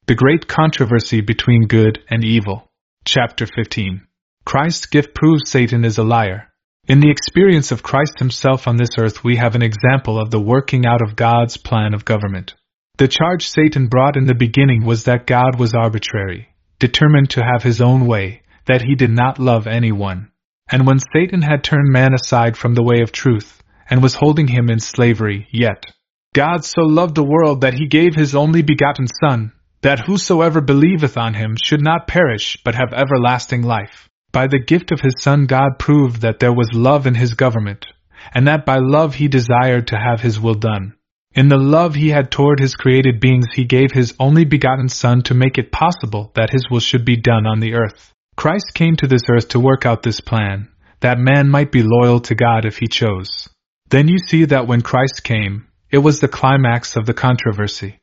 The Great Controversy Between Good and Evil. Chapter 15. Christ's gift proves Satan is a liar. In the experience of Christ himself on this earth we have an example of the working out of God's plan of government. The charge Satan brought in the beginning was that God was arbitrary, determined to have his own way, that he did not love anyone. And when Satan had turned man aside from the way of truth, and was holding him in slavery, yet God so loved the world that he gave his only begotten Son, that whosoever believeth on him should not perish but have everlasting life. By the gift of his Son God proved that there was love in his government, and that by love he desired to have his will done. In the love he had toward his created beings he gave his only begotten Son to make it possible that his will should be done on the earth. Christ came to this earth to work out this plan, that man might be loyal to God if he chose. Then you see that when Christ came, it was the climax of the controversy.